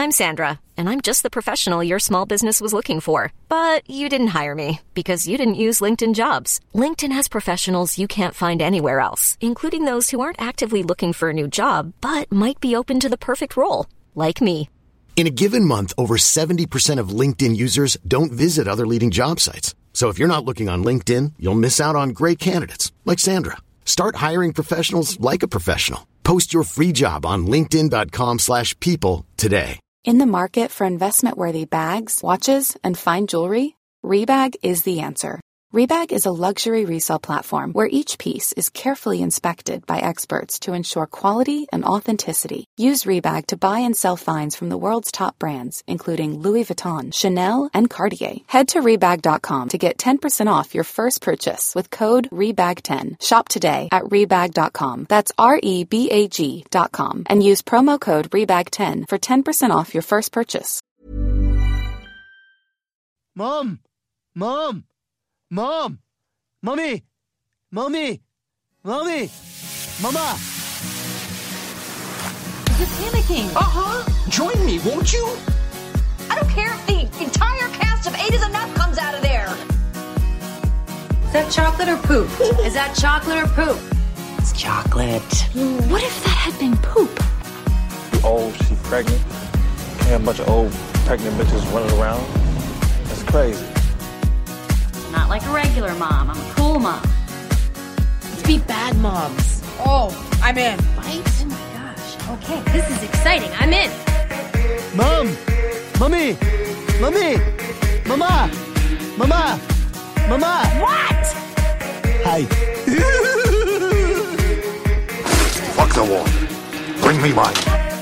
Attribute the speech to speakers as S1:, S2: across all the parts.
S1: I'm Sandra, and I'm just the professional your small business was looking for. But you didn't hire me because you didn't use LinkedIn Jobs. LinkedIn has professionals you can't find anywhere else, including those who aren't actively looking for a new job, but might be open to the perfect role, like me.
S2: In a given month, over 70% of LinkedIn users don't visit other leading job sites. So if you're not looking on LinkedIn, you'll miss out on great candidates like Sandra. Start hiring professionals like a professional. Post your free job on linkedin.com/people today.
S3: In the market for investment-worthy bags, watches, and fine jewelry, Rebag is the answer. Rebag is a luxury resale platform where each piece is carefully inspected by experts to ensure quality and authenticity. Use Rebag to buy and sell finds from the world's top brands, including Louis Vuitton, Chanel, and Cartier. Head to Rebag.com to get 10% off your first purchase with code REBAG10. Shop today at Rebag.com. That's REBAG.com. And use promo code REBAG10 for 10% off your first purchase.
S4: Mom! Mommy! Mama!
S5: You're panicking.
S6: Join me, won't you?
S5: I don't care if the entire cast of 8 is Enough comes out of there. Is that chocolate or poop? Is that chocolate or poop?
S6: It's chocolate.
S5: What if that had been poop?
S7: Old, she pregnant. Can't have a bunch of old pregnant bitches running around. That's crazy.
S5: Not like a regular mom. I'm a cool mom.
S8: Let's be bad moms.
S9: Oh, I'm in.
S5: Right? Oh my gosh. Okay, this is exciting. I'm in.
S4: Mom! Mommy! Mama!
S5: What?
S4: Hi.
S6: Fuck the wall. Bring me mine.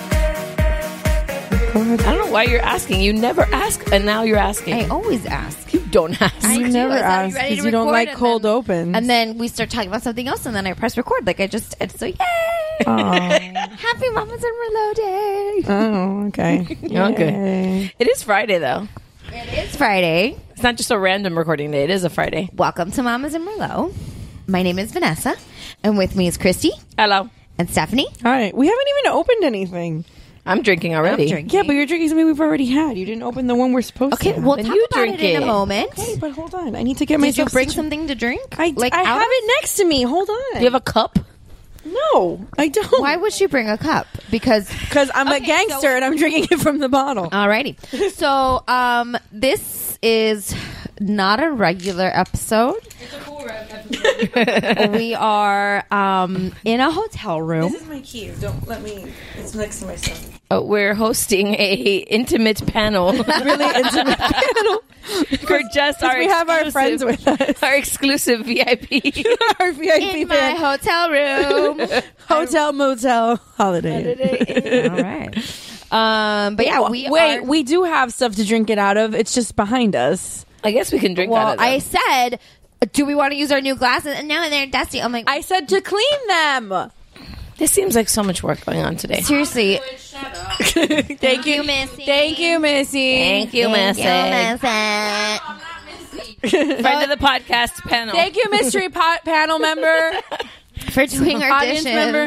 S8: I don't know why you're asking. You never ask, and now you're asking.
S10: I always ask.
S8: You don't ask.
S10: I
S9: You
S10: do.
S9: never
S10: I thought,
S9: ask
S10: ready to
S9: because you don't
S10: record?
S9: like
S10: And
S9: cold
S10: then-
S9: opens.
S10: And then we start talking about something else, and then I press record. Like I just, it's so yay! Happy Mamas and Merlot Day.
S9: Oh, okay.
S8: Okay. It is Friday, though.
S10: It is Friday.
S8: It's not just a random recording day. It is a Friday.
S10: Welcome to Mamas and Merlot. My name is Vanessa, and with me is Christy
S8: Hello.
S10: and Stephanie.
S9: All right. We haven't even opened anything.
S8: I'm drinking already.
S10: I'm drinking.
S9: Yeah, but you're drinking something we've already had. You didn't open the one we're supposed
S10: Okay,
S9: to.
S10: we'll
S8: Then
S10: talk
S8: you
S10: about
S8: drink
S10: it in
S8: it.
S10: a moment.
S9: Okay, but hold on. I need to get
S10: Did you
S9: myself.
S10: bring something to drink?
S9: I
S10: out
S9: have
S10: of-
S9: it next to me. Hold on.
S8: Do you have a cup?
S9: No, I don't.
S10: Why would she bring a cup? Because
S9: I'm a gangster and I'm drinking it from the bottle.
S10: Alrighty. So, this is not a regular episode.
S8: It's a cool episode.
S10: We are in a hotel room.
S9: This is my key. Don't let me. It's next to my stuff.
S8: We're hosting a intimate panel.
S9: Really intimate panel.
S8: For just our
S9: we have our friends with us.
S8: Our exclusive VIP.
S9: Our VIP
S10: In my hotel room.
S9: hotel, motel, holiday.
S10: All right. But yeah,
S9: we do have stuff to drink it out of. It's just behind us.
S8: I guess we can drink out
S10: Well,
S8: of them.
S10: I said, do we want to use our new glasses? And now they're dusty. I'm like,
S9: I said to clean them.
S8: This seems like so much work going on today.
S10: seriously.
S9: Thank you,
S10: Missy.
S9: Thank you, Missy.
S8: Thank you, Missy.
S10: Missy.
S8: Friend of the podcast panel.
S9: Thank you, mystery panel member.
S10: For doing our
S9: Audience
S10: dishes.
S9: member.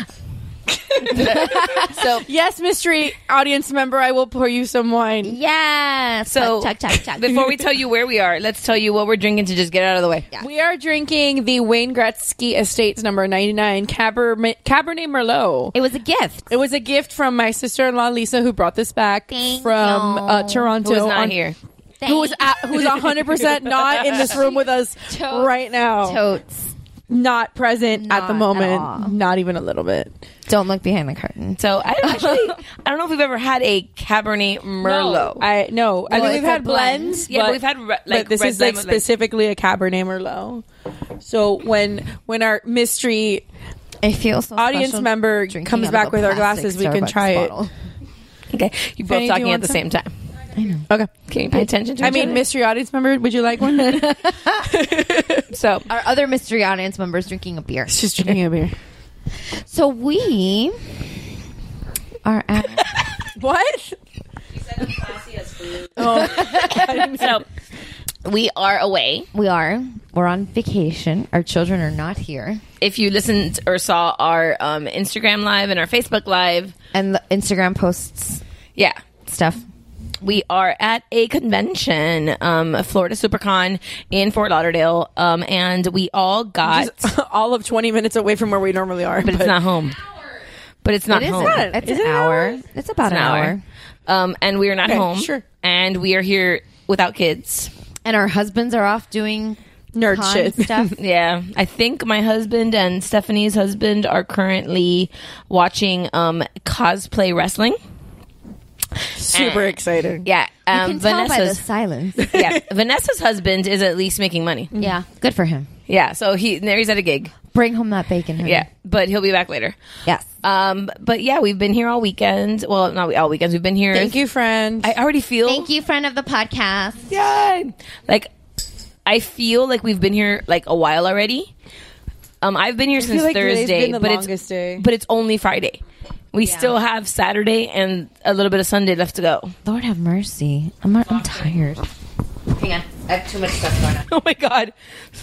S8: So
S9: Yes, mystery audience member, I will pour you some wine.
S10: Yeah.
S8: So
S10: Chuck.
S8: before we tell you where we are, let's tell you what we're drinking to just get out of the way.
S10: Yeah.
S9: We are drinking the Wayne Gretzky Estates number 99 Cabernet Merlot.
S10: It was a gift.
S9: It was a gift from my sister-in-law Lisa, who brought this back
S10: Thank
S9: from
S10: you.
S9: Toronto.
S8: Who is not here.
S9: Who's 100% not in this room with us
S10: Totes.
S9: right now.
S10: Totes.
S9: Not present
S10: Not
S9: at the
S10: at
S9: moment.
S10: all.
S9: Not even a little bit.
S10: Don't look behind the curtain.
S8: So I don't know if we've ever had a Cabernet Merlot.
S9: I think we've
S10: it's
S9: had
S10: a blend.
S9: blends.
S8: Yeah, but
S9: but
S8: we've had
S9: but this
S8: red
S9: is like
S8: blend with,
S9: specifically a Cabernet Merlot. So when our mystery
S10: I feel so
S9: audience
S10: special
S9: member
S10: drinking
S9: comes
S10: out of
S9: back
S10: a
S9: with our
S10: plastic
S9: glasses, we can
S10: Starbucks
S9: try it.
S10: bottle.
S8: Okay, you both
S9: Fanny, do you
S8: talking at
S9: want
S8: the
S9: some?
S8: same time.
S10: I know.
S9: Okay.
S8: Can you pay attention to?
S9: I
S8: each
S9: mean,
S8: other?
S9: mystery audience member, would you like one?
S8: So
S10: Our other mystery audience member is drinking a beer.
S9: She's drinking a beer.
S10: So we are at
S9: What?
S8: so we are away.
S10: we're on vacation. Our children are not here.
S8: If you listened or saw our Instagram live and our Facebook live,
S10: And the Instagram posts.
S8: yeah.
S10: Steph?
S8: We are at a convention, Florida SuperCon in Fort Lauderdale, and we all got
S9: all of 20 minutes away from where we normally are,
S8: but it's not home. But it's not home.
S10: It's an hour. It's about an hour.
S8: And we are not home.
S9: Sure.
S8: And we are here without kids.
S10: And our husbands are off doing
S9: nerd
S10: con
S9: shit
S10: stuff.
S8: Yeah. I think my husband and Stephanie's husband are currently watching cosplay wrestling.
S9: Super excited.
S8: Yeah.
S10: You can tell by the silence.
S8: Yeah. Vanessa's husband is at least making money.
S10: Yeah. Good for him.
S8: Yeah. So he's at a gig.
S10: Bring home that bacon, honey.
S8: Yeah. But he'll be back later.
S10: Yes.
S8: But yeah, we've been here all weekend. Well, not all weekends. We've been here.
S9: Thank you, friend.
S8: I already feel.
S10: Thank you, friend of the podcast.
S8: Yeah. Like, I feel like we've been here like a while already. I've been here since
S9: like
S8: Thursday,
S9: been the longest day.
S8: But it's only Friday. We still have Saturday and a little bit of Sunday left to go.
S10: Lord have mercy. I'm tired. Hang on. I have too much stuff going on.
S8: Oh my God.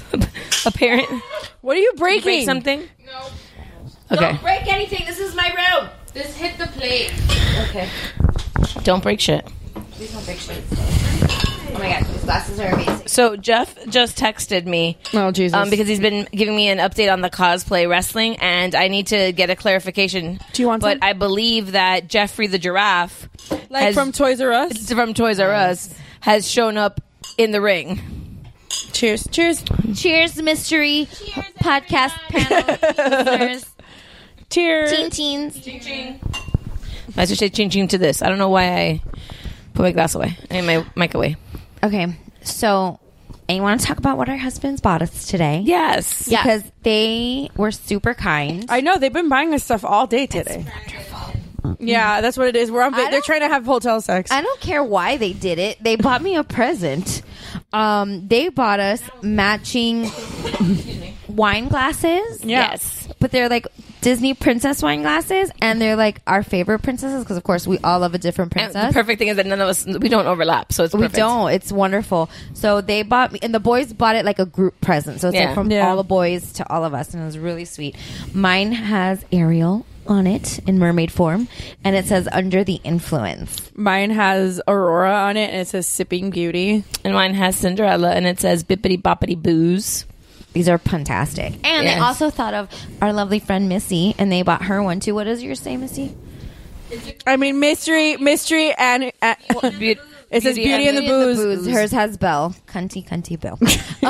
S9: What are you breaking?
S8: Break something?
S11: No.
S8: Okay.
S11: Don't break anything. This is my room. Just hit the plate.
S10: Okay.
S8: Don't break shit.
S10: Please don't break shit. Oh my God. These glasses are amazing.
S8: So Jeff just texted me.
S9: Oh, Jesus.
S8: Because he's been giving me an update on the cosplay wrestling, and I need to get a clarification.
S9: Do you want
S8: But
S9: some?
S8: I believe that Jeffrey the giraffe,
S9: from Toys R Us?
S8: From Toys R Us, has shown up in the ring.
S9: Cheers. Cheers.
S10: Cheers, mystery podcast panel listeners.
S9: Cheers.
S10: Teen teens.
S8: Ching ching. I should say ching ching to this. I don't know why I put my glass away. I mean, my mic away.
S10: Okay, so you want to talk about what our husbands bought us today?
S8: Yes.
S10: Because they were super kind.
S9: I know. They've been buying us stuff all day today. Yeah, that's what it is. We're on. They're trying to have hotel sex.
S10: I don't care why they did it. They bought me a present. They bought us matching wine glasses.
S9: Yeah.
S8: Yes.
S10: But they're like Disney princess wine glasses, and they're like our favorite princesses because, of course, we all love a different
S8: And
S10: princess.
S8: the perfect thing is that none of us, we don't overlap, so it's perfect.
S10: We don't. It's wonderful. So they bought me, and the boys bought it like a group present. So it's like from all the boys to all of us, and it was really sweet. Mine has Ariel on it in mermaid form, and it says Under the Influence.
S9: Mine has Aurora on it, and it says Sipping Beauty.
S8: And mine has Cinderella, and it says Bippity Boppity Booze.
S10: These are fantastic. And they also thought of our lovely friend Missy, and they bought her one too. What does yours say, Missy?
S9: I mean, mystery, and it says Beauty and the Booze.
S10: Hers has Belle. Cunty Belle.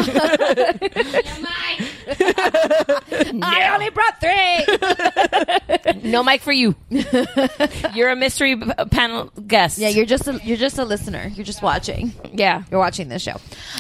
S10: I only brought 3.
S8: No mic for you. You're a mystery panel guest.
S10: Yeah, you're just a listener. You're just watching.
S8: Yeah,
S10: you're watching this show.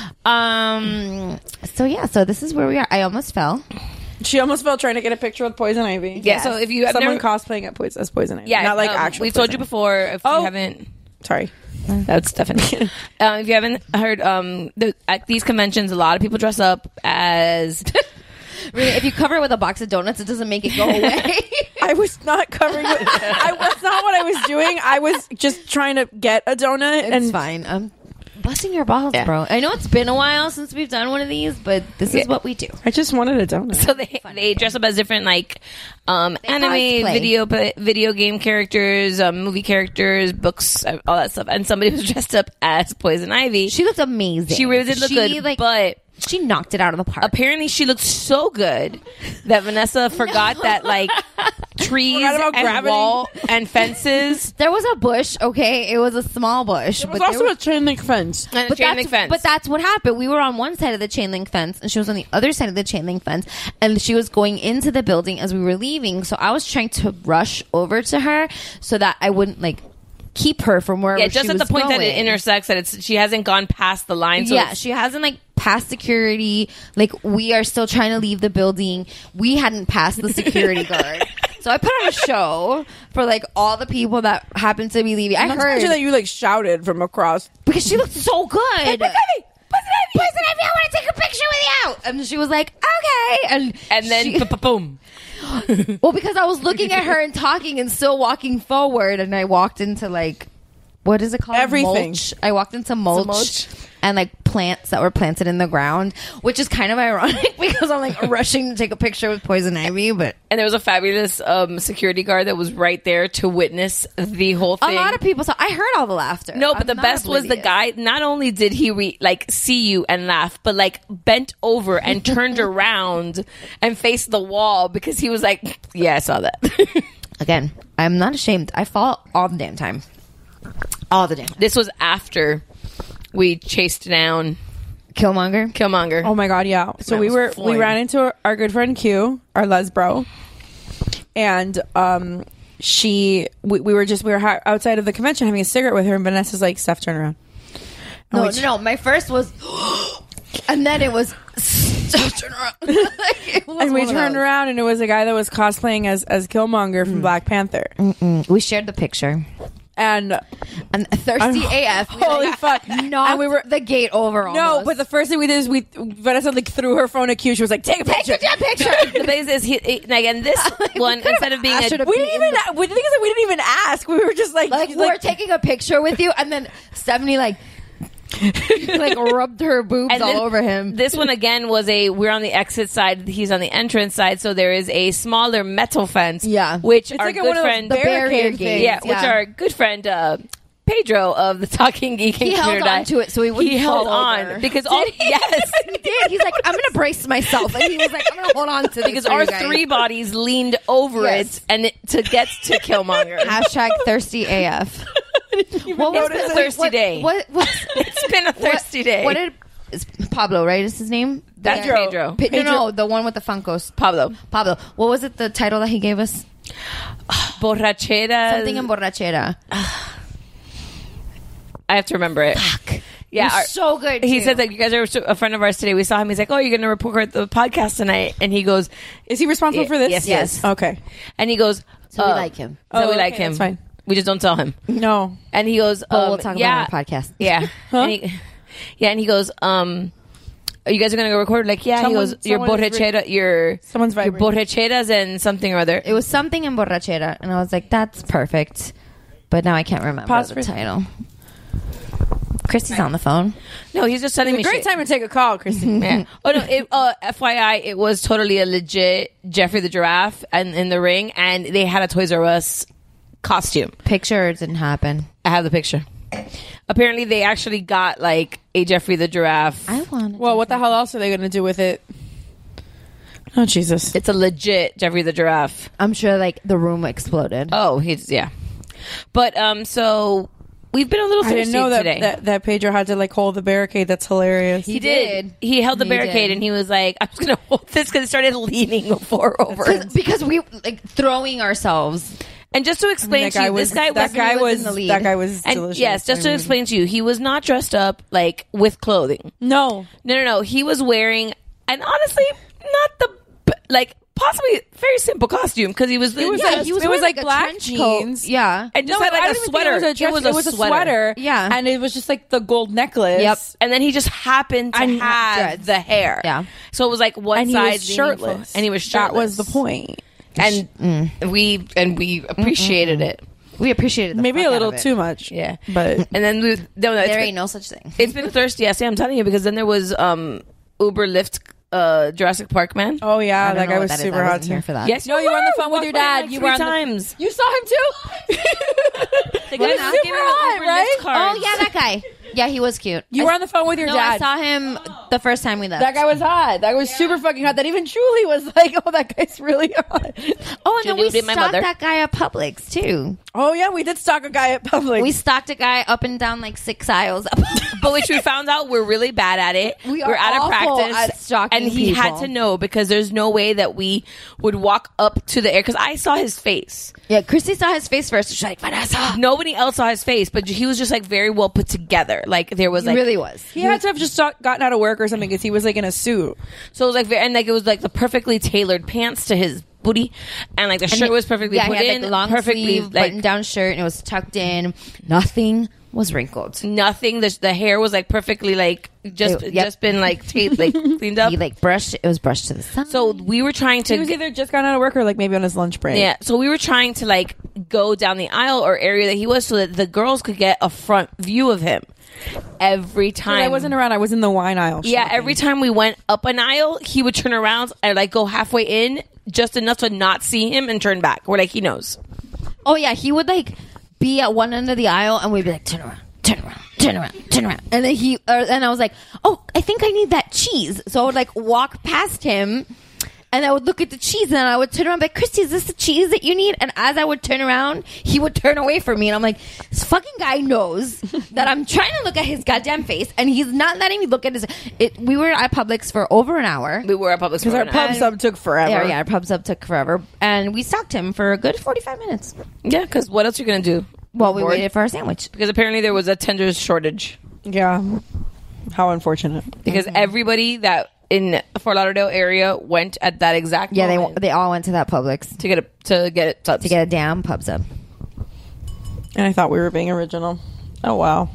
S10: So this is where we are. I almost fell.
S9: She almost fell trying to get a picture with Poison Ivy.
S8: Yeah. Yes. So if you have
S9: someone cosplaying as Poison Ivy,
S8: yeah,
S9: not like actual.
S8: We've told you before. If you haven't,
S9: sorry.
S8: That's Stephanie. If you haven't heard, at these conventions, a lot of people dress up as.
S10: Really, if you cover it with a box of donuts, it doesn't make it go away.
S9: I was not covering it. That's not what I was doing. I was just trying to get a donut.
S10: It's fine. I'm busting your balls, bro. I know it's been a while since we've done one of these, but this is what we do.
S9: I just wanted a donut.
S8: So they dress up as different anime, video game characters, movie characters, books, all that stuff. And somebody was dressed up as Poison Ivy.
S10: She looked amazing.
S8: She really did look good, but
S10: she knocked it out of the park.
S8: Apparently, she looked so good that Vanessa forgot that trees and wall and fences.
S10: There was a bush. Okay, it was a small bush.
S9: There was also a chain link fence.
S8: And a chain link fence.
S10: But that's what happened. We were on one side of the chain link fence, and she was on the other side of the chain link fence, and she was going into the building as we were leaving. So I was trying to rush over to her so that I wouldn't keep her from where.
S8: Yeah, just
S10: she
S8: at
S10: was
S8: the point
S10: going.
S8: that it intersects, that she hasn't gone past the line. So
S10: she hasn't past security. We are still trying to leave the building. We hadn't passed the security guard. So I put on a show for all the people that happened to be leaving. I heard
S9: that you shouted from across
S10: because she looked so good.
S8: Hey, Poison
S10: Ivy, I want to take a picture with you. And she was like, okay.
S8: And then boom.
S10: Well, because I was looking at her and talking and still walking forward, and I walked into what is it called?
S9: Everything.
S10: Mulch. I walked into mulch and like plants that were planted in the ground, which is kind of ironic because I'm like rushing to take a picture with poison ivy. But
S8: and there was a fabulous security guard that was right there to witness the whole thing.
S10: A lot of people saw. I heard all the laughter.
S8: No, but the best was the guy. Not only did he see you and laugh, but like bent over and turned around and faced the wall because he was like, "Yeah, I saw that."
S10: Again, I'm not ashamed. I fall all the damn time. All the damn time.
S8: This was after we chased down Killmonger.
S9: Oh my god, yeah. So we ran into our good friend Q, our lesbro, and we were outside of the convention having a cigarette with her, and Vanessa's like, "Steph, turn around."
S10: No. My first was, and then it was, Steph, turn around.
S9: And we turned around, and it was a guy that was cosplaying as Killmonger from Black Panther.
S10: We shared the picture.
S9: And
S10: thirsty AF.
S9: Holy fuck.
S10: Knocked we were the gate over almost.
S9: No, but the first thing we did is Vanessa like threw her phone at Q. She was like, take a picture.
S8: The thing is, and this one, instead of being
S9: we didn't even ask. We were just like
S10: we're taking a picture with you, and then Stephanie like rubbed her boobs all over him.
S8: This one again was we're on the exit side, he's on the entrance side, so there is a smaller metal fence.
S10: Yeah,
S8: which
S9: it's
S8: our
S9: like
S8: good friend,
S10: the barrier gate.
S8: Yeah, which our good friend Pedro of the Talking Geek
S10: he held on to it so he wouldn't
S8: held
S10: fall
S8: on
S10: over.
S8: because
S10: yes he did. He's like, I'm gonna brace myself, and he was like, I'm gonna hold on to this
S8: because our three bodies leaned over it and to get to Killmonger.
S10: Hashtag thirsty AF.
S8: What was the thirsty day? It's been a thirsty day.
S10: What did Pablo, right? Is his name?
S8: That's Pedro.
S10: No, the one with the Funkos. Pablo. What was it? The title that he gave us?
S8: Borrachera.
S10: Something in borrachera.
S8: I have to remember it.
S10: Fuck.
S8: Yeah,
S10: so good.
S8: He said that you guys are a friend of ours today. We saw him. He's like, "Oh, you're going to record the podcast tonight?" And he goes,
S9: "Is he responsible for this?"
S8: Yes.
S9: Okay.
S8: And he goes,
S10: "So we like him.
S8: We like him.
S9: That's fine.
S8: We just don't tell him."
S9: No.
S8: And he goes,
S10: "We'll talk about it on our podcast."
S8: Yeah.
S9: Huh?
S8: And he goes, you guys are going to go record? Like, yeah. He goes, your borrachera,
S9: someone's
S8: your borracheras and something or other.
S10: It was something in borrachera, and I was like, "That's perfect," but now I can't remember the title. Christy's on the phone.
S8: No, he's just telling me.
S9: Great time to take a call, Christy.
S8: Yeah. Oh no! FYI, it was totally a legit Jeffrey the Giraffe and in the ring, and they had a Toys R Us costume.
S10: Picture didn't happen.
S8: I have the picture. Apparently, they actually got like a Jeffrey the Giraffe.
S10: I want.
S9: Well, what the hell else are they going to do with it? Oh Jesus!
S8: It's a legit Jeffrey the Giraffe.
S10: I'm sure, like the room exploded.
S8: Oh, but so. We've been a little thirsty
S9: today. I didn't know that Pedro had to like hold the barricade. That's hilarious.
S8: He did. He held the barricade and he was like, "I'm just going to hold this," because it started leaning over.
S10: Because we like throwing ourselves.
S8: And just to explain to you, that guy was
S9: delicious.
S8: Yes, just to explain to you, he was not dressed up like with clothing.
S9: No.
S8: He was wearing, and honestly, not the like. Possibly very simple costume because he was
S9: like black jeans,
S8: and just had like a sweater.
S9: It was a sweater, and it was just like the gold necklace.
S8: Yep, and then he just happened to have the hair.
S10: Yeah,
S8: so it was like one
S9: and
S8: side
S9: he was shirtless,
S8: and he was shirtless.
S9: That was the point,
S8: and we appreciated it.
S10: We appreciated it
S9: maybe a little too much,
S8: yeah.
S9: But
S8: and then
S10: there ain't no such thing.
S8: It's been thirsty. I say, I'm telling you, because then there was Uber Lyft. Jurassic Park man.
S9: Oh yeah, that guy was super hot too.
S10: For that.
S8: Yes,
S9: no, you were on the phone with your dad.
S8: Like
S9: you were on
S8: times.
S9: You saw him too.
S8: The guy was super hot, right?
S10: Oh yeah, that guy. Yeah, he was cute.
S9: You were on the phone with your dad.
S10: I saw him the first time we left.
S9: That guy was hot. That was super fucking hot. That even Julie was like, "Oh, that guy's really hot."
S10: Oh, and then we stalked that guy at Publix too.
S9: Oh yeah, we did stalk a guy at Publix.
S10: We stalked a guy up and down like 6 aisles up.
S8: But which we found out we're really bad at it.
S10: We're
S8: out of practice
S10: at stalking
S8: and he
S10: people.
S8: had to know because there's no way that we would walk up to the air because I saw his face.
S10: Yeah, Christy saw his face first. She's like, Vanessa.
S8: Nobody else saw his face, but he was just like very well put together. Like there was like
S10: really was.
S9: He had to have just gotten out of work or something because he was like in a suit.
S8: So it was like and like it was like the perfectly tailored pants to his booty, and like the shirt was perfectly put
S10: he had,
S8: in,
S10: like, long
S8: perfectly
S10: sleeve, button down shirt, and it was tucked in. Nothing was wrinkled.
S8: Nothing. The hair was like perfectly like just been like taped, like cleaned up.
S10: He like brushed. It was brushed to the side.
S8: So we were trying to.
S9: He was either just gone out of work or like maybe on his lunch break.
S8: Yeah. So we were trying to like go down the aisle or area that he was, so that the girls could get a front view of him. Every time
S9: I wasn't around, I was in the wine aisle.
S8: Yeah. Every time we went up an aisle, he would turn around and like go halfway in, just enough to not see him and turn back. We're like, he knows.
S10: Oh yeah, he would like be at one end of the aisle, and we'd be like, turn around. Turn around, turn around, turn around. And then and I was like, oh, I think I need that cheese. So I would like walk past him, and I would look at the cheese, and I would turn around and be like, Christy, is this the cheese that you need? And as I would turn around, he would turn away from me, and I'm like, this fucking guy knows that I'm trying to look at his goddamn face, and he's not letting me look at his. We were at Publix for over an hour.
S8: We were at Publix because
S9: our pub sub took forever.
S10: Yeah, our pub sub took forever, and we stalked him for a good 45 minutes.
S8: Yeah, because what else are you gonna do?
S10: Well, we waited for our sandwich.
S8: Because apparently there was a tender shortage.
S9: Yeah. How unfortunate.
S8: Because everybody that in Fort Lauderdale area went at that exact moment.
S10: They all went to that Publix
S8: to get
S10: a damn pub sub.
S9: And I thought we were being original. Oh, wow.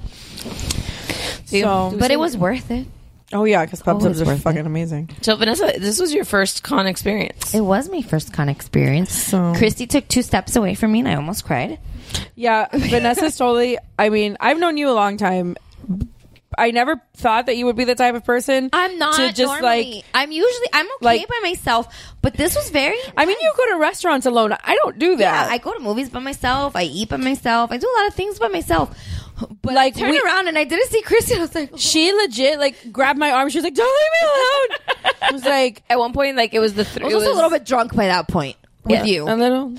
S10: But it was worth it.
S9: Oh, yeah, because pub subs are fucking amazing.
S8: So, Vanessa, this was your first con experience.
S10: It was my first con experience.
S9: So
S10: Christy took 2 steps away from me, and I almost cried.
S9: Yeah, Vanessa's totally... I mean, I've known you a long time. I never thought that you would be the type of person.
S10: I'm not
S9: to just
S10: normally. I'm okay by myself, but this was very intense.
S9: I mean, you go to restaurants alone. I don't do that.
S10: Yeah, I go to movies by myself. I eat by myself. I do a lot of things by myself. But
S9: like,
S10: I turned around and I didn't see Christy. I was like,
S9: she legit like grabbed my arm. She was like, "Don't leave me alone." I was like,
S8: at one point, like it was the.
S10: I was also a little bit drunk by that point with you.
S9: A little.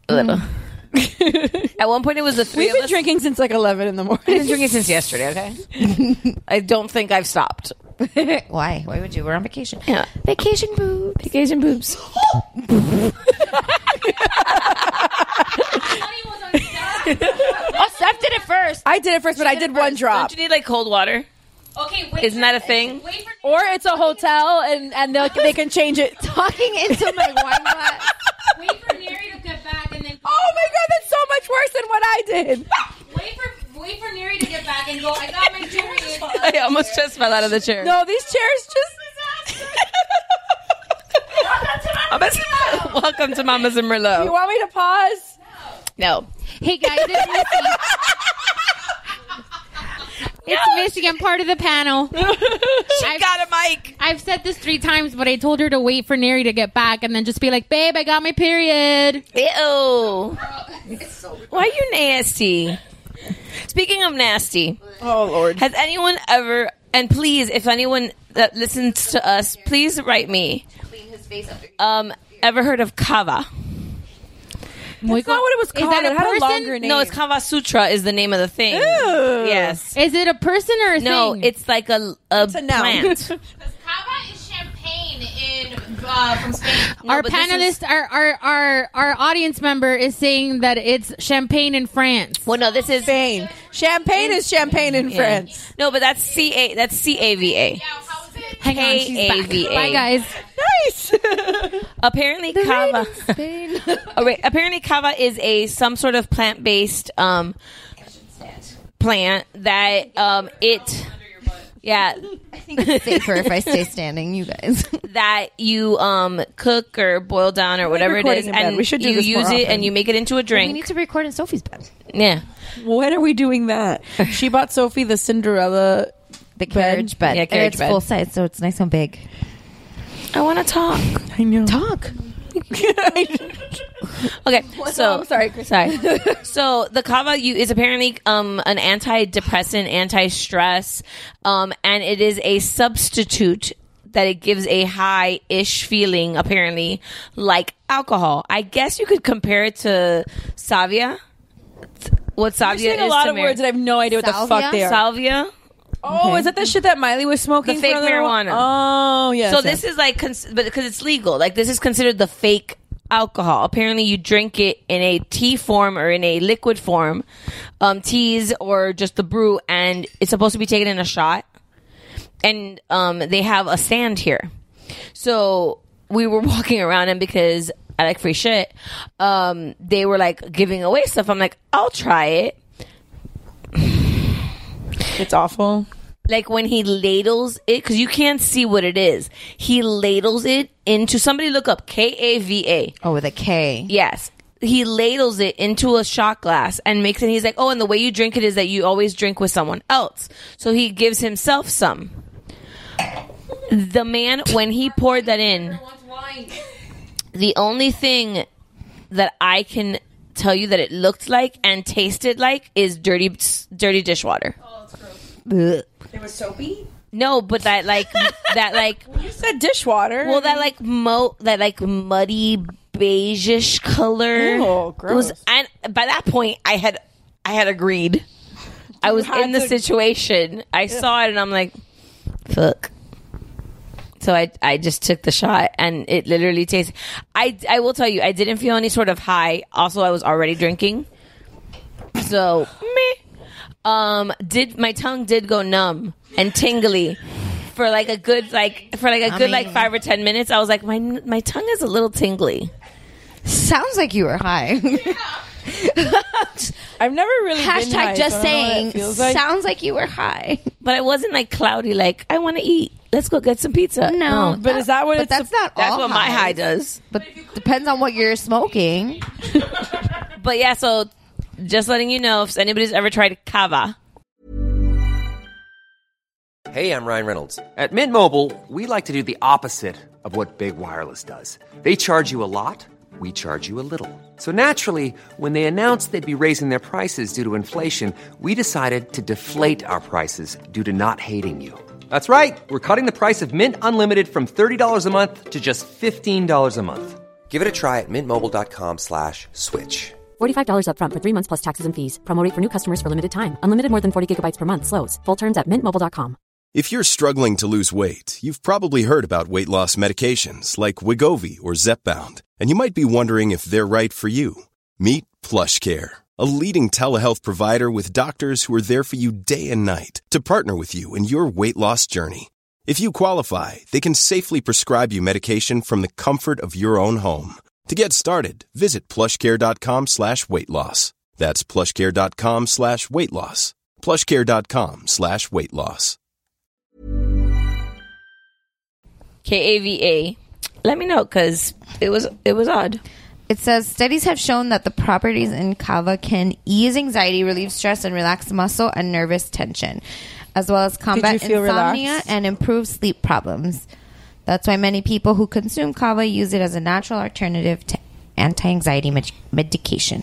S8: At one point, it was the 3
S9: We've
S8: of
S9: been
S8: us.
S9: drinking since like 11 in the morning.
S8: I've been drinking since yesterday. Okay, I don't think I've stopped.
S10: Why? Why would you? We're on vacation.
S8: Yeah,
S10: vacation boobs.
S8: Vacation boobs.
S10: Oh, Steph did it first.
S9: I did it first, but I did one drop.
S8: Don't you need like cold water?
S11: Okay, wait.
S8: Isn't that a thing?
S9: Or it's a hotel and they can change it.
S10: Talking into my wine glass.
S11: Wait for Neri to get back and then.
S9: Oh my god, that's so much worse than what I did.
S11: Wait for Neri to get back and go. I got my period.
S8: I almost just fell out of the chair.
S9: No, these chairs just.
S8: Welcome to Mamas and Merlot.
S9: You want me to pause?
S8: No.
S11: Hey guys, it's Missy. It's Michigan, part of the panel.
S8: She got a mic.
S11: I've said this 3 times, but I told her to wait for Neri to get back and then just be like, babe, I got my period.
S8: Ew. Why are you nasty? Speaking of nasty.
S9: Oh, Lord.
S8: Has anyone ever, and please, if anyone that listens to us, please write me.
S10: Clean his face up.
S8: Ever heard of kava?
S9: That's not what it was called.
S11: Is that
S9: it had
S11: person?
S9: a longer name.
S8: No, it's Kava Sutra is the name of the thing.
S9: Ew.
S8: Yes.
S11: Is it a person or a
S8: No,
S11: thing?
S8: it's like a
S9: It's a noun.
S8: plant.
S11: Cava is champagne from Spain.
S8: No,
S11: Our
S8: but this
S11: panelist, our audience member is saying that it's champagne in France.
S8: Well, no, this is
S9: Spain. Champagne is champagne in
S8: Yeah.
S9: France.
S8: No, but that's CAVA.
S11: Hang on, she's back.
S8: KAVA.
S11: Bye, guys.
S9: Nice.
S8: Apparently, kava. Oh, wait. Apparently, kava is some sort of plant-based plant that it. Yeah,
S10: I think it's safer if I stay standing, you guys.
S8: that you cook or boil down or whatever it is,
S9: recording in bed.
S8: and
S9: We should do
S8: you
S9: this more
S8: use it
S9: often.
S8: and you make it into a
S10: We
S8: drink.
S10: need to record in Sophie's bed.
S8: Yeah,
S9: When are we doing that? She bought Sophie the Cinderella
S10: The carriage bed.
S8: Yeah,
S10: And
S8: carriage
S10: it's
S8: bed.
S10: full size, so it's nice and big.
S8: I want to talk.
S9: I know.
S10: Talk.
S8: Okay, so
S9: I'm sorry, Chris.
S8: sorry. So the kava is apparently an antidepressant, anti-stress, and it is a substitute that it gives a high-ish feeling, apparently, like alcohol. I guess you could compare it to salvia. What salvia
S9: You're saying
S8: is
S9: a lot
S8: to
S9: of words and I have no idea what the
S10: Salvia?
S9: fuck they are.
S8: salvia.
S9: Oh,
S10: Okay.
S9: is that the shit that Miley was smoking?
S8: The fake
S9: for a little while?
S8: marijuana.
S9: Oh, yes.
S8: So this is like, but because it's legal, like this is considered the fake alcohol. Apparently, you drink it in a tea form or in a liquid form, teas or just the brew, and it's supposed to be taken in a shot. And they have a stand here. So we were walking around, and because I like free shit, they were like giving away stuff. I'm like, I'll try it.
S9: It's awful.
S8: Like when he ladles it, because you can't see what it is. He ladles it into, somebody look up Kava.
S10: Oh, with a K.
S8: Yes. He ladles it into a shot glass and makes it. He's like, oh, and the way you drink it is that you always drink with someone else. So he gives himself some. The man, when he poured that in, the only thing that I can tell you that it looked like and tasted like is dirty dishwater.
S9: Oh, that's gross. It was soapy?
S8: No, but that like
S9: you said dishwater.
S8: Well, that like muddy beigeish color.
S9: Oh, gross.
S8: And by that point, I had agreed. I was in the situation. I saw it, and I'm like, fuck. So I just took the shot, and it literally tastes. I will tell you, I didn't feel any sort of high. Also, I was already drinking, so meh. My tongue did go numb and tingly for like a good 5 or 10 minutes. I was like, my tongue is a little tingly.
S10: Sounds like you were high.
S9: I've never really been high,
S10: just
S9: so
S10: saying.
S9: Like.
S10: Sounds like you were high,
S8: but it wasn't like cloudy. Like I want to eat. Let's go get some pizza.
S10: No,
S9: but is that what?
S10: But that's not.
S8: That's
S10: all
S8: what my high does.
S10: But depends on what you're smoking.
S8: But yeah, so just letting you know if anybody's ever tried Kava.
S12: Hey, I'm Ryan Reynolds. At Mint Mobile, we like to do the opposite of what Big Wireless does. They charge you a lot. We charge you a little. So naturally, when they announced they'd be raising their prices due to inflation, we decided to deflate our prices due to not hating you. That's right. We're cutting the price of Mint Unlimited from $30 a month to just $15 a month. Give it a try at mintmobile.com/switch.
S13: $45 up front for 3 months plus taxes and fees. Promo rate for new customers for limited time. Unlimited more than 40 gigabytes per month. Slows full terms at mintmobile.com.
S14: If you're struggling to lose weight, you've probably heard about weight loss medications like Wegovy or Zepbound, and you might be wondering if they're right for you. Meet PlushCare, a leading telehealth provider with doctors who are there for you day and night to partner with you in your weight loss journey. If you qualify, they can safely prescribe you medication from the comfort of your own home. To get started, visit plushcare.com/weightloss. That's plushcare.com/weightloss. plushcare.com/weightloss.
S8: Kava. Let me know, because it was odd.
S10: It says studies have shown that the properties in kava can ease anxiety, relieve stress, and relax muscle and nervous tension, as well as combat insomnia
S9: relaxed?
S10: and improve sleep problems. That's why many people who consume kava use it as a natural alternative to anti-anxiety medication.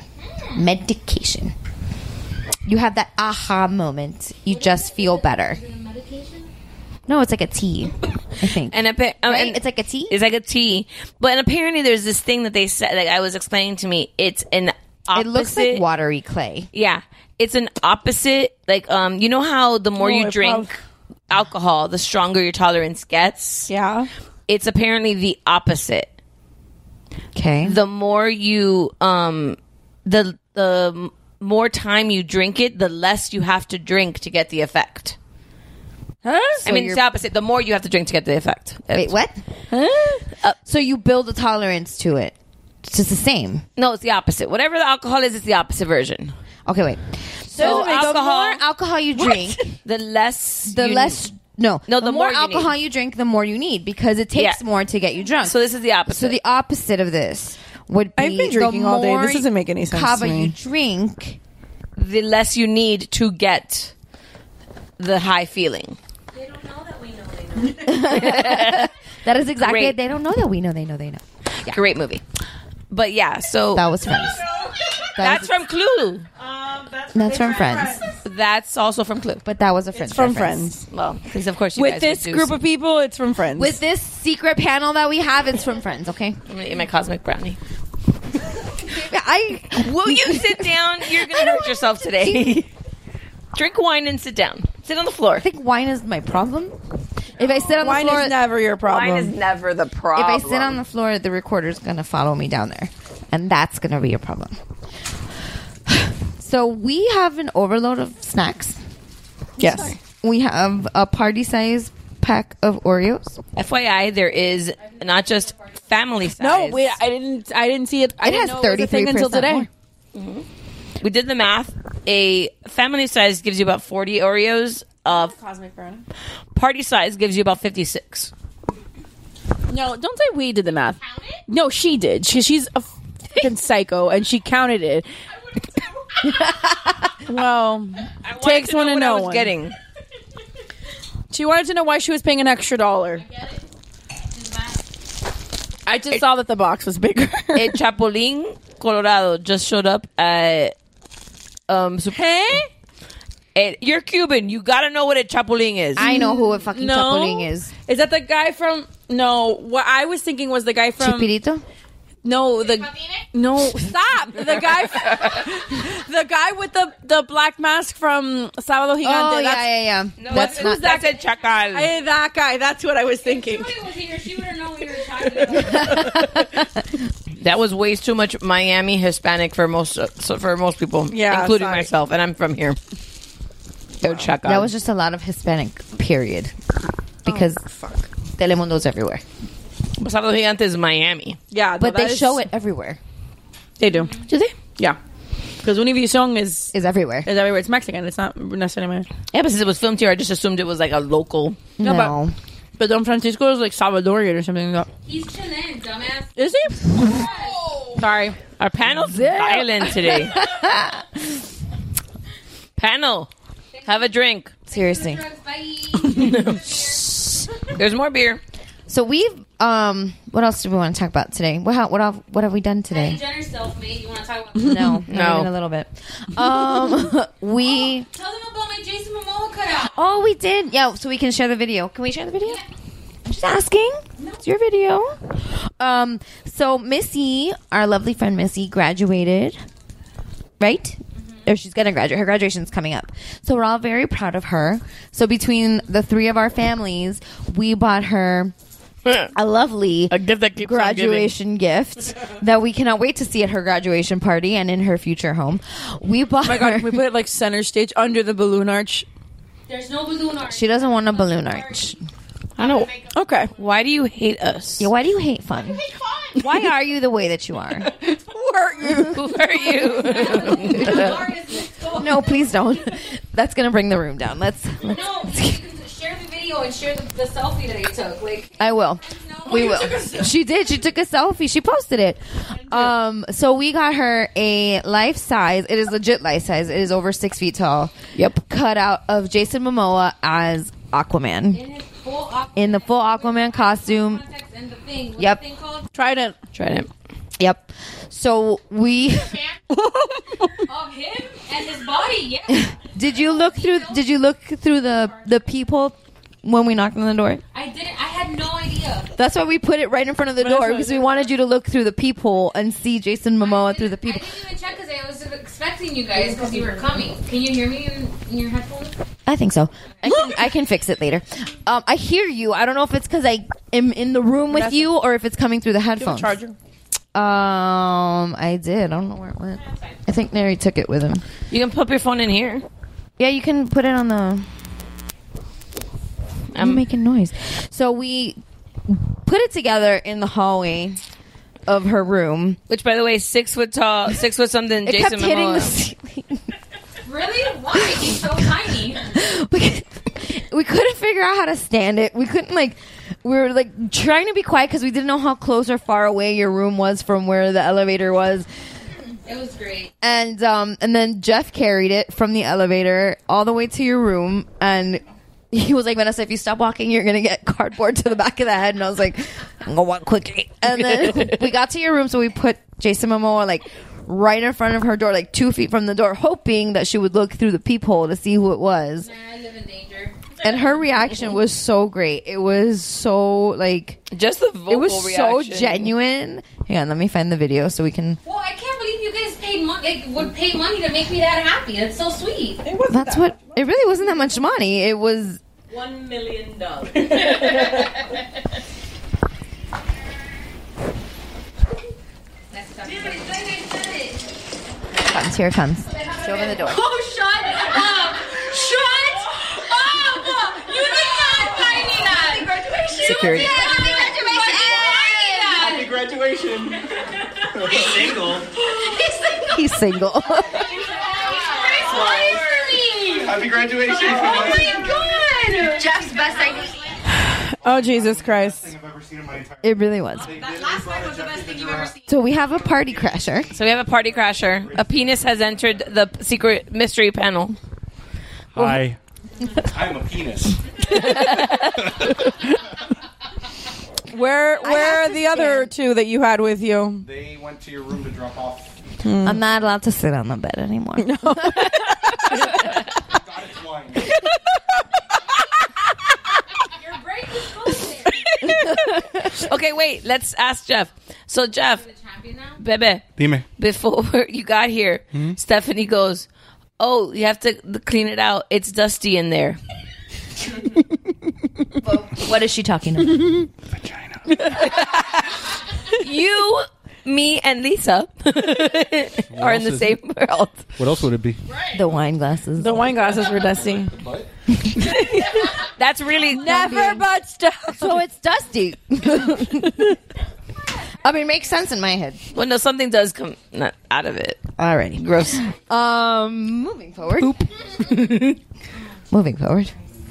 S10: You have that aha moment. You just feel better. No, it's like a tea, I think.
S8: And
S10: right? It's like a tea?
S8: It's like a tea. But apparently there's this thing that they said, like I was explaining to me, it's an opposite.
S10: It looks like watery clay.
S8: Yeah. It's an opposite. Like, you know how the more you drink alcohol, the stronger your tolerance gets?
S9: Yeah.
S8: It's apparently the opposite.
S10: Okay.
S8: The more you, the more time you drink it, the less you have to drink to get the effect.
S9: Huh?
S8: So I mean, it's the opposite. The more you have to drink to get the effect.
S10: Wait, what? Huh? So you build a tolerance to it. It's just the same.
S8: No, it's the opposite. Whatever the alcohol is, it's the opposite version.
S10: Okay, wait. So the more alcohol you drink,
S8: the less.
S10: No, the more alcohol you drink, the more you need, because it takes more to get you drunk.
S8: So this is the opposite.
S10: So the opposite of this would be
S9: I've been drinking all day. This doesn't make any sense
S10: kava
S9: to me.
S10: you drink,
S8: the less you need to get the high feeling.
S11: They don't know that we know they know.
S10: That is exactly
S8: Great.
S10: it. They don't know that we know they know they know.
S8: Yeah. Great movie. But yeah, so
S10: that was Friends.
S8: That's from Clue.
S10: That's from Friends.
S8: That's also from Clue.
S10: But that was a Friends.
S9: It's from
S10: reference.
S9: Friends.
S8: Well, because of course you
S9: With
S8: guys
S9: this
S8: would
S9: group of people, it's from Friends.
S10: With this secret panel that we have, it's from Friends. Okay.
S8: I'm gonna eat my cosmic brownie.
S10: I
S8: will you sit down? You're gonna hurt yourself today. Drink wine and sit down. Sit on the floor.
S10: I think wine is my problem. If I sit on the floor,
S9: wine is never your problem.
S8: Wine is never the problem.
S10: If I sit on the floor, the recorder's gonna follow me down there, and that's gonna be a problem. So we have an overload of snacks.
S9: Yes.
S10: We have a party size pack of Oreos.
S8: FYI, there is not just family size.
S9: No, wait, I didn't see it. I didn't know it was a thing until today.
S8: Mm-hmm. We did the math. A family size gives you about 40 Oreos.
S9: Cosmic Burn.
S8: Party size gives you about 56.
S9: No, don't say we did the math. No, she did. She's a fucking psycho, and she counted it. Well, takes one to know one.
S8: Getting.
S9: She wanted to know why she was paying an extra $1. I just saw that the box was bigger.
S8: A Chapulín Colorado just showed up at you're Cuban. You gotta know what a Chapulín is.
S10: I know who a fucking Chapulín is.
S9: Is that the guy from? No, what I was thinking was the guy from
S10: Chipirito.
S9: No, stop. The guy with the black mask from Sábado Gigante.
S10: Oh, yeah.
S8: No, that's a Chacal.
S9: That guy. That's what I was thinking.
S11: If Julie was here, she would have known what you were talking about.
S8: That was way too much Miami Hispanic for most people, including myself, and I'm from here. Wow.
S10: That was just a lot of Hispanic, period. Because Telemundo's everywhere.
S8: Sábado Gigante is Miami.
S9: Yeah,
S10: but they show it everywhere.
S9: They do.
S8: Do they?
S9: Yeah. Because Univision is
S10: everywhere.
S9: Is everywhere. It's Mexican. It's not necessarily Mexican.
S8: Yeah, but since it was filmed here, I just assumed it was like a local.
S10: No.
S9: But Don Francisco is like Salvadorian or something like that.
S11: He's Chilean, dumbass.
S9: Is he? Oh. Sorry.
S8: Our panel's violent today. Panel. Have a drink.
S10: Seriously.
S8: There's more beer.
S10: So we've what else do we want to talk about today? What have we done today?
S11: Kylie Jenner self-made. You want to talk about
S10: No, not even a little bit. We
S11: tell them about my Jason Momoa cutout.
S10: Oh, we did. Yeah, so we can share the video. Can we share the video? Yeah. I'm just asking. No. It's your video. So Missy, our lovely friend Missy, graduated. Right? Or she's going to graduate. Her graduation's coming up. So we're all very proud of her. So between the three of our families, we bought her a lovely
S8: gift that keeps
S10: graduation gift that we cannot wait to see at her graduation party and in her future home. We bought
S9: my God, can we put it like center stage under the balloon arch?
S11: There's no balloon arch.
S10: She doesn't want a balloon arch.
S8: I know.
S9: Okay.
S8: Why do you hate us?
S10: Yeah, why do you hate fun?
S11: I hate fun.
S10: Why are you the way that you are?
S9: Who are you?
S10: No, please don't. That's going to bring the room down. Let's
S11: no, you can share the video and share the selfie that I took.
S10: I will. We will. She did. She took a selfie. She posted it. So we got her a life size. It is legit life size. It is over 6 feet tall.
S8: Yep.
S10: Cutout of Jason Momoa as Aquaman. In the full Aquaman costume.
S11: And the thing.
S10: Yep.
S11: The thing called?
S8: Trident.
S10: Yep. So we
S11: of him and his body. Yeah.
S10: Did you look through the peephole when we knocked on the door?
S11: I didn't. I had no idea.
S10: That's why we put it right in front of the door, because we wanted you to look through the peephole and see Jason Momoa through the peephole.
S11: I didn't even check because I was expecting you guys because you were coming. Can you hear me in your headphones?
S10: I think so. I can fix it later. I hear you. I don't know if it's because I am in the room with you or if it's coming through the headphones.
S9: Do you have a charger?
S10: I did. I don't know where it went. I think Neri took it with him.
S8: You can put your phone in here.
S10: Yeah, you can put it on the... I'm making noise. So we put it together in the hallway of her room.
S8: Which, by the way, 6 foot tall, 6 foot something.
S10: It
S8: Jason
S10: kept hitting
S8: Momoa.
S10: the ceiling.
S11: Really? Why? He's so tiny.
S10: We couldn't figure out how to stand it. We couldn't we were trying to be quiet because we didn't know how close or far away your room was from where the elevator was.
S11: It was great.
S10: And then Jeff carried it from the elevator all the way to your room, and he was like, Vanessa, if you stop walking, you're going to get cardboard to the back of the head. And I was like, I'm going to walk quickly. And then we got to your room, so we put Jason Momoa right in front of her door, 2 feet from the door, hoping that she would look through the peephole to see who it was.
S11: Nah, I live in danger.
S10: And her reaction was so great. It was so
S8: just the vocal
S10: it was
S8: reaction.
S10: So genuine. Hang on, let me find the video so we can.
S11: Well, I can't believe you guys paid would pay money to make me that happy. That's so sweet.
S10: That's what. It really wasn't that much money. It was
S8: $1 million.
S10: Here it comes. She opened the door.
S11: Oh, shut up! Shut up! You did not buy me that!
S9: security.
S15: Happy graduation. He's single.
S10: He's single.
S15: Happy graduation.
S5: Oh my god! Jeff's best idea.
S9: Oh, Jesus Christ.
S10: It really was.
S5: That last night was the best thing you've ever seen.
S10: So we have a party crasher.
S8: So we have a party crasher. A penis has entered the secret mystery panel.
S16: Hi.
S15: I'm a penis.
S9: Where are the other two that you had with you?
S15: They went to your room to drop off.
S10: I'm not allowed to sit on the bed anymore. No.
S8: Okay, wait. Let's ask Jeff. So, Jeff, Bebe,
S16: Dime.
S8: before you got here, Stephanie goes, "Oh, you have to clean it out. It's dusty in there."
S10: What is she talking about?
S16: Vagina.
S8: You, me, and Lisa are in the same world.
S16: What else would it be?
S10: The wine glasses.
S9: The wine glasses were dusty.
S8: That's really
S10: Never but stuff. So it's dusty. I mean, it makes sense in my head.
S8: Well, no, something does come out of it.
S10: Alrighty.
S8: Gross.
S10: Moving forward. Moving forward.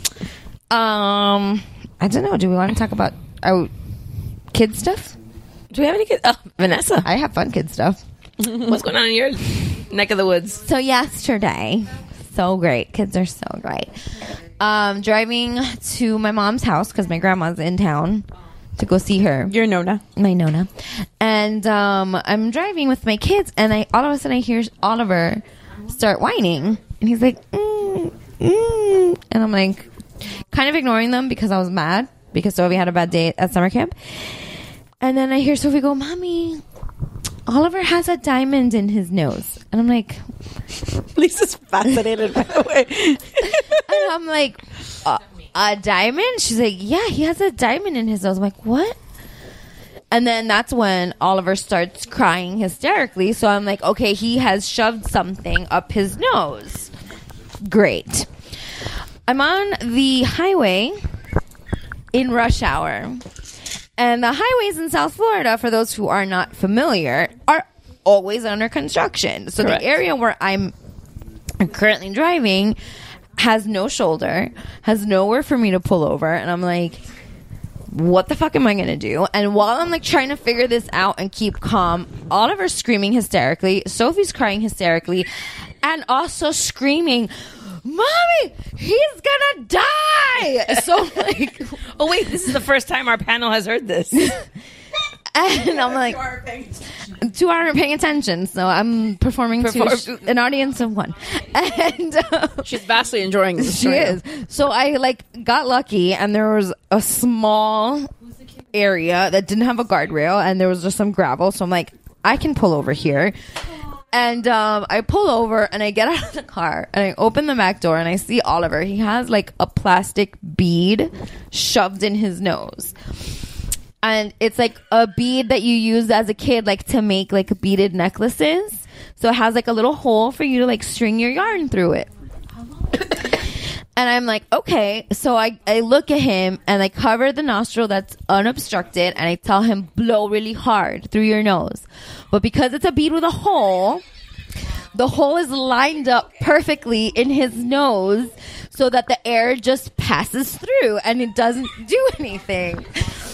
S10: I don't know. Do we want to talk about our kid stuff?
S8: Do we have any kids? Oh, Vanessa.
S10: I have fun kid stuff.
S8: What's going on in your neck of the woods?
S10: So yesterday, so great. Kids are so great. Driving to my mom's house because my grandma's in town to go see her.
S9: Your Nona.
S10: My Nona. And I'm driving with my kids, and all of a sudden I hear Oliver start whining. And he's like, and I'm like, kind of ignoring them because I was mad because Sophie had a bad day at summer camp. And then I hear Sophie go, "Mommy, Oliver has a diamond in his nose." And I'm like,
S9: Lisa's fascinated, by the way.
S10: And I'm like, a diamond? She's like, yeah, he has a diamond in his nose. I'm like, what? And then that's when Oliver starts crying hysterically. So I'm like, okay, he has shoved something up his nose. Great. I'm on the highway in rush hour. And the highways in South Florida, for those who are not familiar, are always under construction. So
S8: Correct.
S10: The area where I'm currently driving has no shoulder, has nowhere for me to pull over. And I'm like, what the fuck am I going to do? And while I'm like trying to figure this out and keep calm, Oliver's screaming hysterically. Sophie's crying hysterically and also screaming, "Mommy, he's gonna die!" So like,
S8: oh wait, this is the first time our panel has heard this.
S10: And I'm like, two aren't paying attention, so I'm performing to an audience of one. And
S9: she's vastly enjoying this.
S10: She is. So I like got lucky, and there was a small area that didn't have a guardrail, and there was just some gravel. So I'm like, I can pull over here. And I pull over, and I get out of the car, and I open the back door, and I see Oliver. He has like a plastic bead shoved in his nose. And it's like a bead that you use as a kid, like to make like beaded necklaces. So it has like a little hole for you to like string your yarn through it. And I'm like, okay. So I look at him and I cover the nostril that's unobstructed, and I tell him, blow really hard through your nose. But because it's a bead with a hole, the hole is lined up perfectly in his nose so that the air just passes through and it doesn't do anything.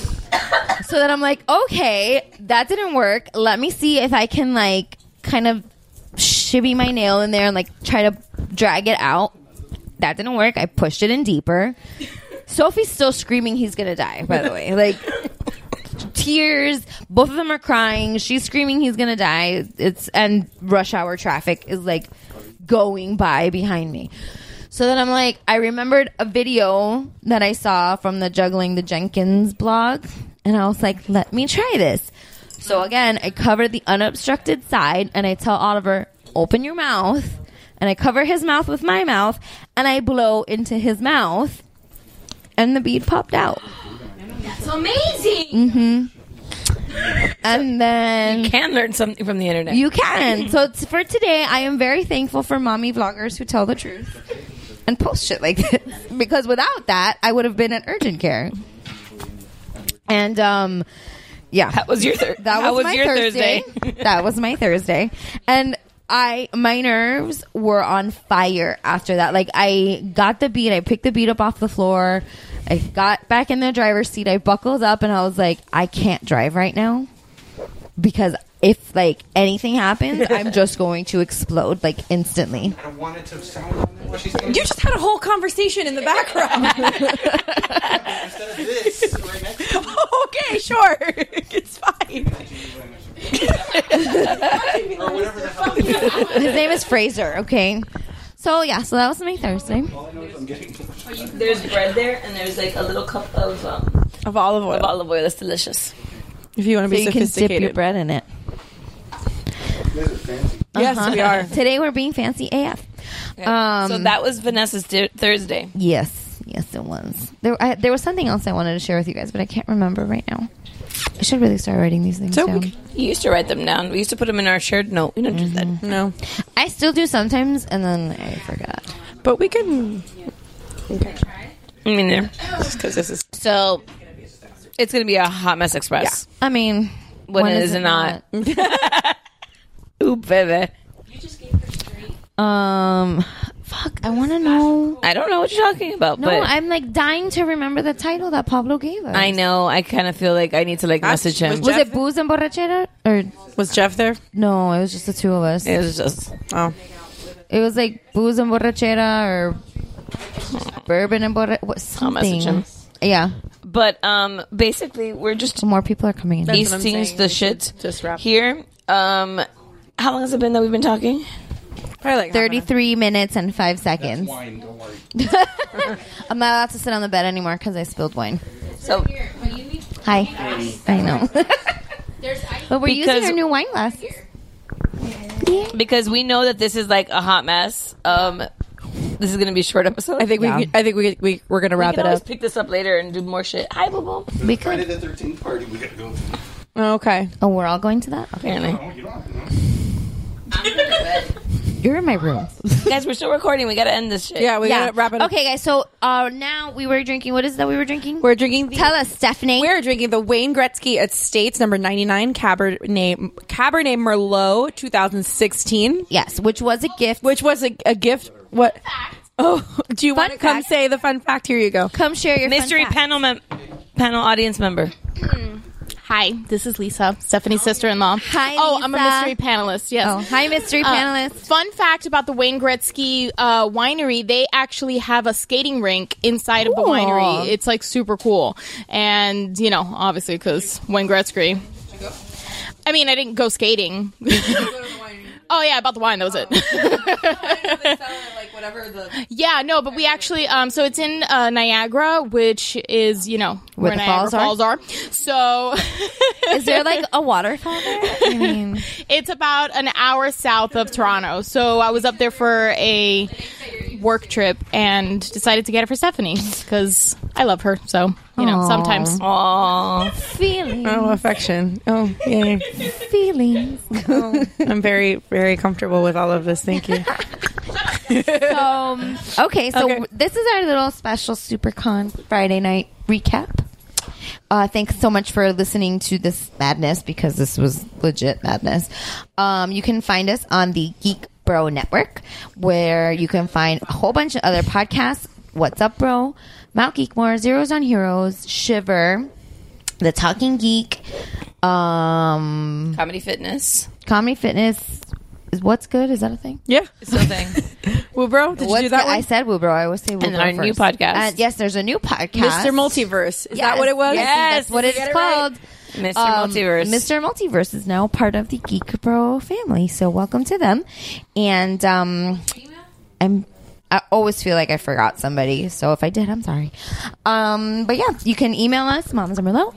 S10: So then I'm like, okay, that didn't work. Let me see if I can like kind of shimmy my nail in there and like try to drag it out. That didn't work. I pushed it in deeper. Sophie's still screaming he's gonna die, by the way. Like tears, both of them are crying. She's screaming he's gonna die. And rush hour traffic is like going by behind me. So then I'm like, I remembered a video that I saw from the Juggling the Jenkins blog. And I was like, let me try this. So again, I cover the unobstructed side and I tell Oliver, open your mouth. And I cover his mouth with my mouth and I blow into his mouth. And the bead popped out.
S5: That's amazing.
S10: Mm-hmm. And then
S8: you can learn something from the internet.
S10: You can. So for today, I am very thankful for mommy vloggers who tell the truth and post shit like this. Because without that, I would have been at urgent care. And yeah,
S8: that was your
S10: that was my Thursday. That was my Thursday, and my nerves were on fire after that. Like, I got the beat, I picked the beat up off the floor, I got back in the driver's seat, I buckled up, and I was like, I can't drive right now because if like anything happens, I'm just going to explode like instantly.
S15: I wanted to sound on what she's saying.
S9: You just had a whole conversation in the background.
S15: Instead of this, right next to me.
S9: Okay, sure. It's fine.
S15: Or whatever the hell it is.
S10: His name is Fraser, okay? So yeah, so that was my Thursday.
S8: There's bread there, and there's like a little cup of
S9: olive oil.
S8: Of olive oil. That's delicious.
S9: If you want to be
S10: you can
S9: sophisticated.
S10: dip your bread in it.
S15: You guys are fancy.
S9: Yes, we are.
S10: Today we're being fancy AF.
S8: Okay. So that was Vanessa's Thursday.
S10: Yes, it was. There was something else I wanted to share with you guys, but I can't remember right now. I should really start writing these things down.
S8: You used to write them down. We used to put them in our shared note. We don't do that.
S9: No.
S10: I still do sometimes, and then I forgot.
S9: But we can...
S8: Okay. I mean, there. Because this is... So, it's going to be a Hot Mess Express.
S10: Yeah. I mean...
S8: When is it not? Ooh, baby.
S10: Fuck, I want to know.
S8: I don't know what you're talking about.
S10: No,
S8: but
S10: I'm like dying to remember the title that Pablo gave us.
S8: I know. I kind of feel like I need to like message him.
S10: Was it Booze and Borrachera? Or
S9: was Jeff there?
S10: No, it was just the two of us.
S8: It was just...
S9: Oh.
S10: It was like Booze and Borrachera or Bourbon and Borrachera.
S8: I'll message him.
S10: Yeah.
S8: But basically, we're just...
S10: More people are coming in.
S8: Hastings the shit here. How long has it been that we've been talking?
S9: Probably like
S10: 33 minutes and 5 seconds.
S15: That's wine, don't worry.
S10: I'm not allowed to sit on the bed anymore because I spilled wine.
S8: So,
S10: hi. I know. But we're using our new wine glasses.
S8: Because we know that this is like a hot mess. This is going to be a short episode.
S9: I think we're going to wrap it up.
S8: Pick this up later and do more shit. Hi, Boo Boo.
S15: Friday the 13th party we got to go to.
S9: Okay.
S10: Oh, we're all going to that?
S8: Apparently.
S15: No, you don't have to know.
S10: You're in my room.
S8: Guys, we're still recording. We got to end this shit.
S9: Yeah, we got to wrap it up.
S10: Okay, guys, so now we were drinking. What is that we were drinking?
S9: We're drinking
S10: Tell us, Stephanie.
S9: We're drinking the Wayne Gretzky Estates number 99 Cabernet Merlot 2016.
S10: Yes, which was a gift.
S9: Which was a gift. What? Oh, do you want to come say the fun fact? Here you go.
S10: Come share your
S8: mystery
S10: fun fact.
S8: panel audience member.
S11: Hi, this is Lisa, Stephanie's sister-in-law.
S10: Hi,
S11: Oh,
S10: Lisa.
S11: I'm a mystery panelist, yes.
S10: Oh, hi, mystery panelist.
S11: Fun fact about the Wayne Gretzky winery, they actually have a skating rink inside of the winery. It's, like, super cool. And, you know, obviously, because Wayne Gretzky. I mean, I didn't go skating. Oh, yeah, about the wine. That was it. Yeah, no, but we actually, so it's in Niagara, which is, you know, where Niagara Falls are. So.
S10: Is there like a waterfall there? I mean,
S11: it's about an hour south of Toronto. So I was up there for a work trip and decided to get it for Stephanie because I love her. So, you know, sometimes.
S8: Aww.
S10: Feelings.
S9: Oh, affection. Oh, yeah.
S10: Feelings.
S9: Oh, I'm very, very comfortable with all of this. Thank you.
S10: Okay, this is our little special SuperCon Friday night recap. Thanks so much for listening to this madness because this was legit madness. You can find us on the Geek Bro Network, where you can find a whole bunch of other podcasts. What's Up Bro, Mount Geekmore, Zeros on Heroes, Shiver, The Talking Geek,
S8: Comedy Fitness.
S10: Comedy Fitness is What's Good? Is that a thing?
S9: Yeah.
S8: It's still a thing.
S9: Woobro, did you do that one?
S10: I said Woobro. I always say Woobro
S8: And our
S10: first.
S8: new podcast.
S10: Yes, there's a new podcast.
S9: Mr. Multiverse. Is that what it was?
S10: Yes, that's what it's called.
S8: Mr. Multiverse.
S10: Mr. Multiverse is now part of the Geek Bro family, so welcome to them. And I always feel like I forgot somebody, so if I did, I'm sorry. But yeah, you can email us, momsandmerlot,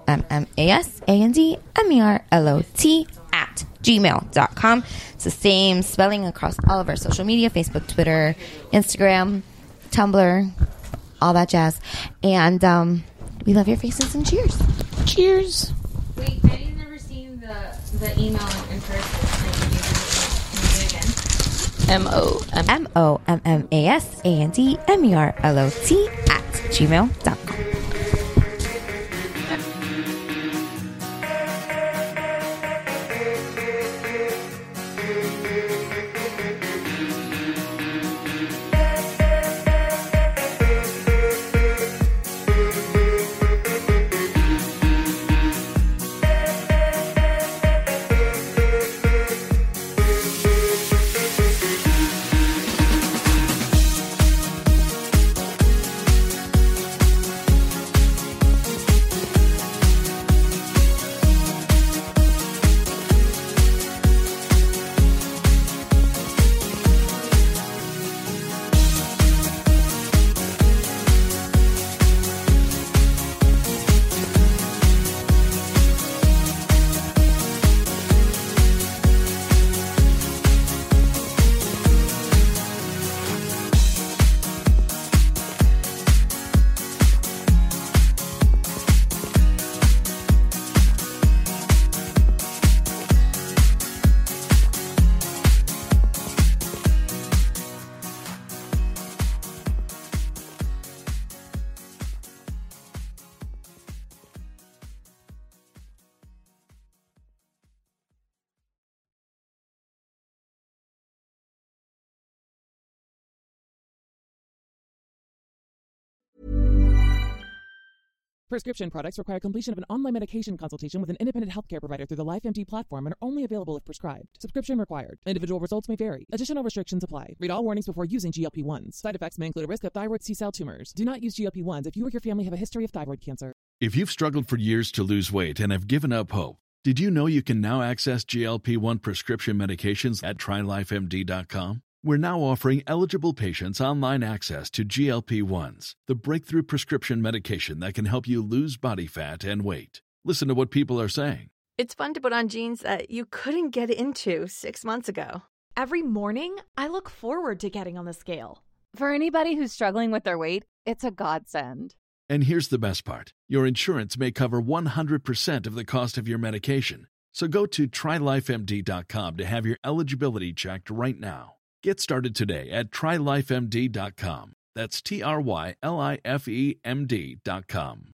S10: MOMMASANDMERLOT @gmail.com. It's the same spelling across all of our social media, Facebook, Twitter, Instagram, Tumblr, all that jazz. And we love your faces and cheers. Cheers.
S11: Wait, I've never seen the email in person.
S10: MOMMASANDMERLOT @gmail.com.
S17: Prescription products require completion of an online medication consultation with an independent healthcare provider through the LifeMD platform and are only available if prescribed. Subscription required. Individual results may vary. Additional restrictions apply. Read all warnings before using GLP-1s. Side effects may include a risk of thyroid C-cell tumors. Do not use GLP-1s if you or your family have a history of thyroid cancer.
S18: If you've struggled for years to lose weight and have given up hope, did you know you can now access GLP-1 prescription medications at TryLifeMD.com? We're now offering eligible patients online access to GLP-1s, the breakthrough prescription medication that can help you lose body fat and weight. Listen to what people are saying.
S19: It's fun to put on jeans that you couldn't get into 6 months ago.
S20: Every morning, I look forward to getting on the scale.
S21: For anybody who's struggling with their weight, it's a godsend.
S18: And here's the best part. Your insurance may cover 100% of the cost of your medication. So go to TryLifeMD.com to have your eligibility checked right now. Get started today at TryLifeMD.com. That's TryLifeMD.com.